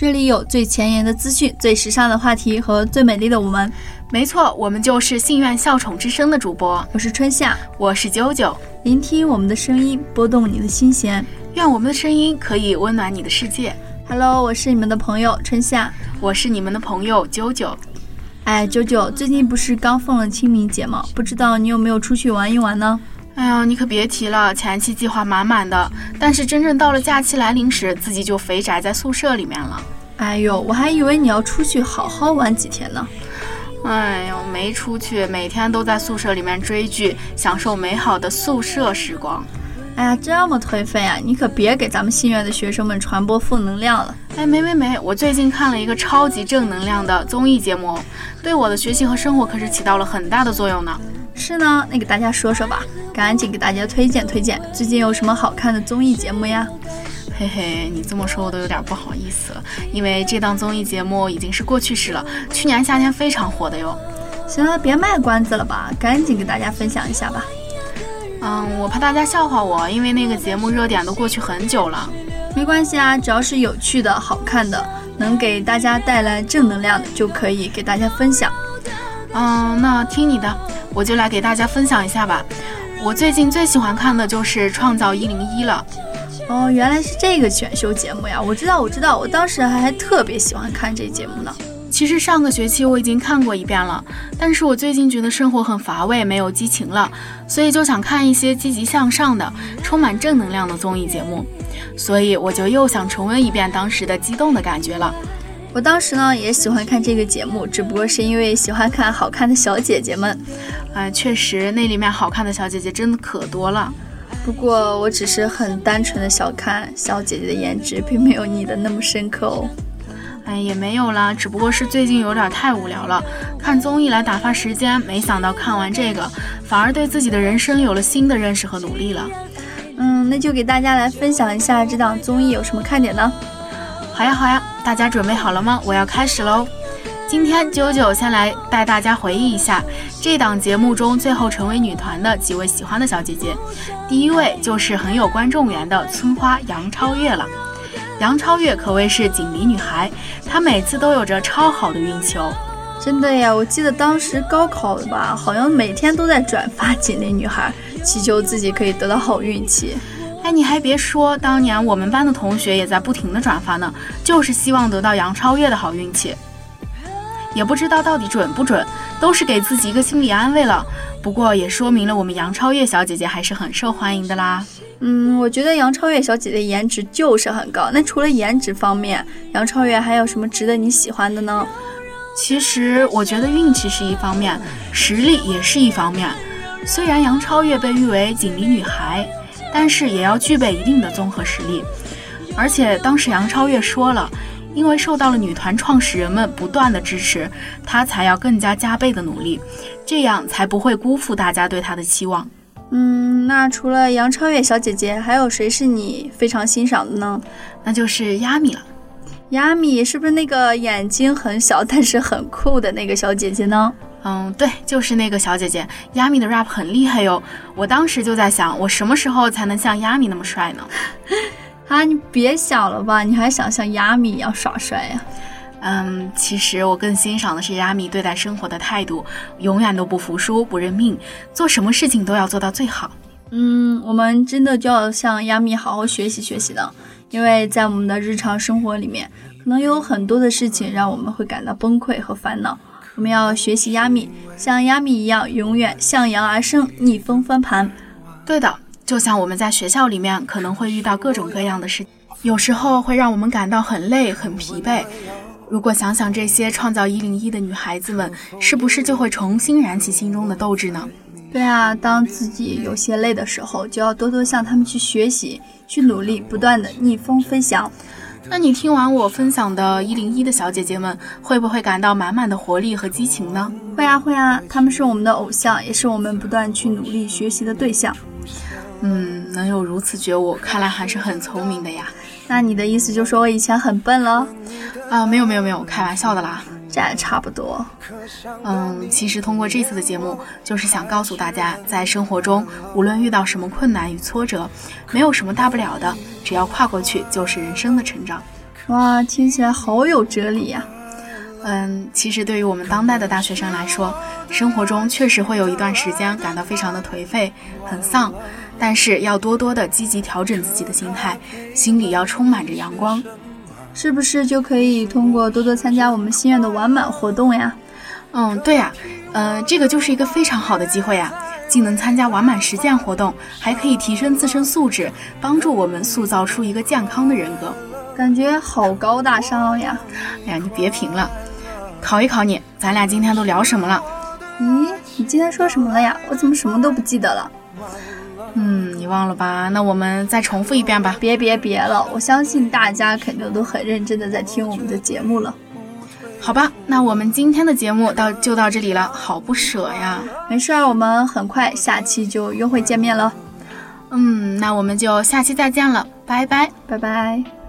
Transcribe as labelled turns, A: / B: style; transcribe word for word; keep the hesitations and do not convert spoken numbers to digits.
A: 这里有最前沿的资讯、最时尚的话题和最美丽的我们。
B: 没错，我们就是信愿笑宠之声的主播。
A: 我是春夏，
B: 我是九九。
A: 聆听我们的声音，拨动你的心弦，
B: 愿我们的声音可以温暖你的世界。
A: Hello， 我是你们的朋友春夏，
B: 我是你们的朋友九九。
A: 哎，九九，最近不是刚放了清明节吗？不知道你有没有出去玩一玩呢？
B: 哎呀，你可别提了，前期计划满满的，但是真正到了假期来临时，自己就肥宅在宿舍里面了。
A: 哎呦，我还以为你要出去好好玩几天呢。
B: 哎呦，没出去，每天都在宿舍里面追剧，享受美好的宿舍时光。
A: 哎呀，这么颓废啊！你可别给咱们信愿的学生们传播负能量了。
B: 哎，没没没，我最近看了一个超级正能量的综艺节目，对我的学习和生活可是起到了很大的作用呢。
A: 是呢，那给大家说说吧，赶紧给大家推荐推荐，最近有什么好看的综艺节目呀？
B: 嘿嘿，你这么说我都有点不好意思了，因为这档综艺节目已经是过去式了，去年夏天非常火的哟。
A: 行了，别卖关子了吧，赶紧给大家分享一下吧。
B: 嗯，我怕大家笑话我，因为那个节目热点都过去很久了。
A: 没关系啊，只要是有趣的、好看的，能给大家带来正能量的，就可以给大家分享。
B: 嗯，那听你的，我就来给大家分享一下吧。我最近最喜欢看的就是《创造一零一》了。
A: 哦，原来是这个选秀节目呀！我知道，我知道，我当时还特别喜欢看这节目呢。
B: 其实上个学期我已经看过一遍了，但是我最近觉得生活很乏味，没有激情了，所以就想看一些积极向上的、充满正能量的综艺节目，所以我就又想重温一遍当时的激动的感觉了。
A: 我当时呢也喜欢看这个节目，只不过是因为喜欢看好看的小姐姐们。
B: 哎、呃，确实那里面好看的小姐姐真的可多了。
A: 不过我只是很单纯的小看小姐姐的颜值，并没有你的那么深刻哦。
B: 哎，也没有啦，只不过是最近有点太无聊了，看综艺来打发时间，没想到看完这个，反而对自己的人生有了新的认识和努力了。
A: 嗯，那就给大家来分享一下这档综艺有什么看点呢？
B: 好呀好呀，大家准备好了吗？我要开始喽。今天九九先来带大家回忆一下这档节目中最后成为女团的几位喜欢的小姐姐。第一位就是很有观众缘的村花杨超越了。杨超越可谓是锦鲤女孩，她每次都有着超好的运气哦。
A: 真的呀，我记得当时高考的吧，好像每天都在转发锦鲤女孩，祈求自己可以得到好运气。
B: 哎，你还别说，当年我们班的同学也在不停的转发呢，就是希望得到杨超越的好运气。也不知道到底准不准，都是给自己一个心理安慰了。不过也说明了我们杨超越小姐姐还是很受欢迎的啦。
A: 嗯，我觉得杨超越小姐姐颜值就是很高。那除了颜值方面，杨超越还有什么值得你喜欢的呢？
B: 其实我觉得运气是一方面，实力也是一方面。虽然杨超越被誉为锦鲤女孩，但是也要具备一定的综合实力。而且当时杨超越说了，因为受到了女团创始人们不断的支持，她才要更加加倍的努力，这样才不会辜负大家对她的期望。
A: 嗯，那除了杨超越小姐姐，还有谁是你非常欣赏的呢？
B: 那就是亚米了。
A: 亚米是不是那个眼睛很小但是很酷的那个小姐姐呢？
B: 嗯，对，就是那个小姐姐。亚米的 rap 很厉害哟，我当时就在想，我什么时候才能像亚米那么帅呢？
A: 啊，你别想了吧，你还想像亚米一样耍帅呀？
B: 嗯，其实我更欣赏的是亚米对待生活的态度，永远都不服输不认命，做什么事情都要做到最好。
A: 嗯，我们真的就要向亚米好好学习学习的，因为在我们的日常生活里面，可能有很多的事情让我们会感到崩溃和烦恼。我们要学习亚米，像亚米一样永远向阳而生，逆风翻盘。
B: 对的，就像我们在学校里面可能会遇到各种各样的事，有时候会让我们感到很累很疲惫。如果想想这些创造一零一的女孩子们，是不是就会重新燃起心中的斗志呢？
A: 对啊，当自己有些累的时候，就要多多向他们去学习，去努力，不断的逆风飞翔。
B: 那你听完我分享的一零一的小姐姐们，会不会感到满满的活力和激情呢？
A: 会啊会啊，她们是我们的偶像，也是我们不断去努力学习的对象。
B: 嗯，能有如此觉悟，看来还是很聪明的呀。
A: 那你的意思就说我以前很笨了？
B: 啊，没有没有没有，开玩笑的啦。
A: 这还差不多。
B: 嗯，其实通过这次的节目，就是想告诉大家，在生活中无论遇到什么困难与挫折，没有什么大不了的，只要跨过去就是人生的成长。
A: 哇，听起来好有哲理呀。
B: 嗯，其实对于我们当代的大学生来说，生活中确实会有一段时间感到非常的颓废，很丧，但是要多多的积极调整自己的心态，心里要充满着阳光。
A: 是不是就可以通过多多参加我们心愿的完满活动呀？
B: 嗯，对呀，呃，这个就是一个非常好的机会呀，既能参加完满实践活动，还可以提升自身素质，帮助我们塑造出一个健康的人格。
A: 感觉好高大上呀！
B: 哎呀，你别评了，考一考你，咱俩今天都聊什么了？
A: 咦，你今天说什么了呀？我怎么什么都不记得了？
B: 嗯，你忘了吧？那我们再重复一遍吧。
A: 别别别了，我相信大家肯定都很认真的在听我们的节目了。
B: 好吧，那我们今天的节目到就到这里了，好不舍呀。
A: 没事儿，我们很快下期就约会见面了。
B: 嗯，那我们就下期再见了，拜拜，
A: 拜拜。